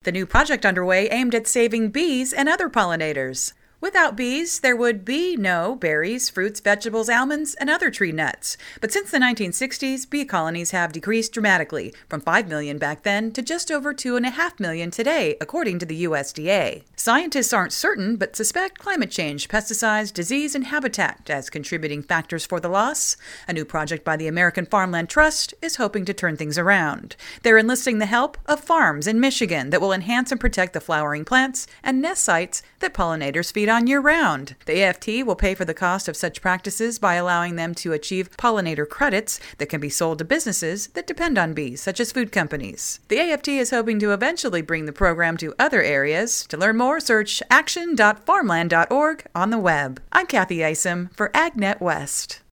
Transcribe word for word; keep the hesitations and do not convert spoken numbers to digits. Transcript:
The new project underway aimed at saving bees and other pollinators. Without bees, there would be no berries, fruits, vegetables, almonds, and other tree nuts. But since the nineteen sixties, bee colonies have decreased dramatically, from five million back then to just over two point five million today, according to the U S D A. Scientists aren't certain, but suspect climate change, pesticides, disease, and habitat as contributing factors for the loss. A new project by the American Farmland Trust is hoping to turn things around. They're enlisting the help of farms in Michigan that will enhance and protect the flowering plants and nest sites that pollinators feed on year-round. The A F T will pay for the cost of such practices by allowing them to achieve pollinator credits that can be sold to businesses that depend on bees, such as food companies. The A F T is hoping to eventually bring the program to other areas. To learn more, search action dot farmland dot org on the web. I'm Kathy Isom for AgNet West.